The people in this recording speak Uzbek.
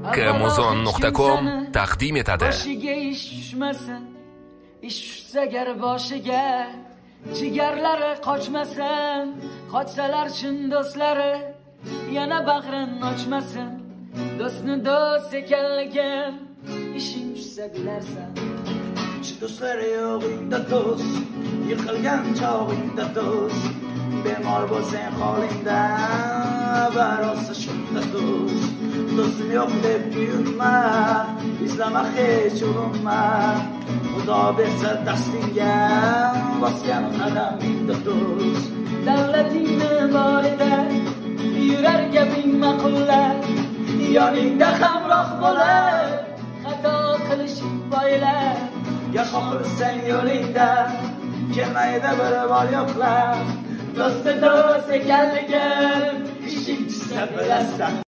hakkmuzon.com taqdim etadi. Boshiga ish tushmasin, ish tushsa gar boshiga, jigarlari qochmasin, qochsalar chin do'stlari yana bag'rin ochmasin. Do'stni do'st ekanligin ishing tushsa bilarsan. Do'stlari yo'g'ingda do'st, yiqilgan chog'ingda do'st, bemor bo'lsang holingda barose shunda do'st. Do'stim yo'q deb kuyinma, izlama hech urinma, Xudo bersa dastingga bosgan qadamingda do'st. Davlatingni borida yurar gaping ma'qullar, yoningda hamroh bo'lar, xato qilishing boylar. Ya qoqilsang yo'lingda kelmaydi bir bor yo'qlar. Do'sti do'st ekanligin ishing tushsa bilasan.